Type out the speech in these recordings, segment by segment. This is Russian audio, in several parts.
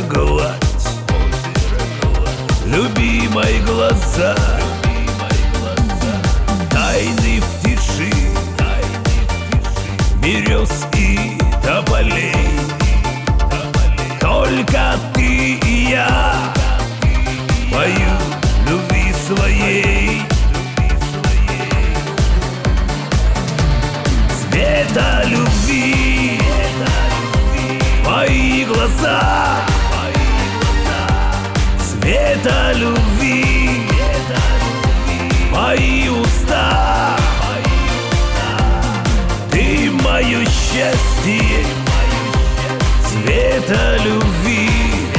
гладь, любимой глаза, тайны в тиши берез и тополей. Только ты и я пою любви своей. Цвета любви мои глаза, цвета любви мои уста. Ты мое счастье, цвета любви,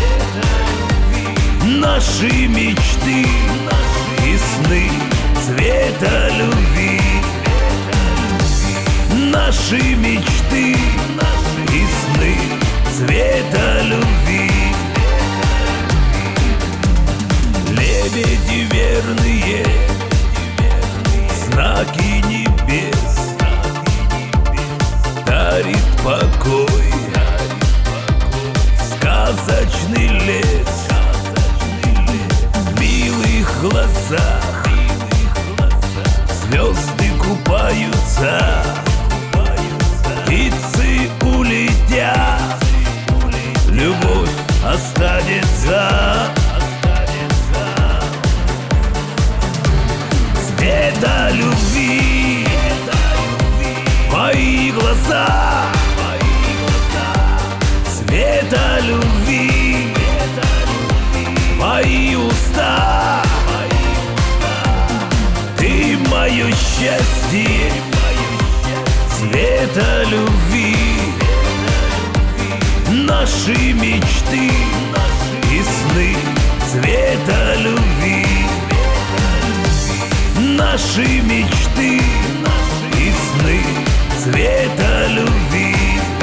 наши мечты и сны, цвета любви, наши мечты и сны, цвета любви. Лебеди верные, знаки небес, дарит покой сказочный лес. В милых глазах звезды купаются, птицы улетят, любовь останется. Цвета любви мои глаза, цвета любви мои уста. Ты мое счастье, цвета любви, наши мечты и сны, цвета любви, наши мечты и сны, цвета любви.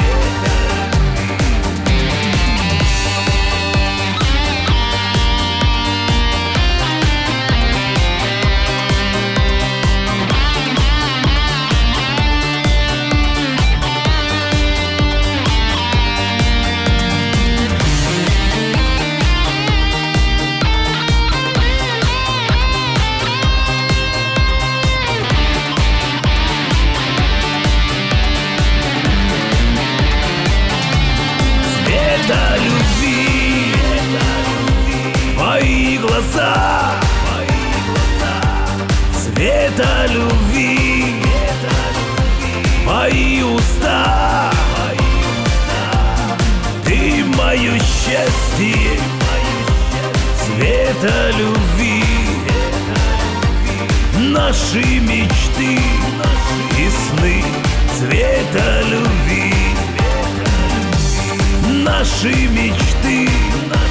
Цвета любви мои глаза, цвета любви мои уста. Ты мое счастье, цвета любви, наши мечты и сны, цвета любви, наши мечты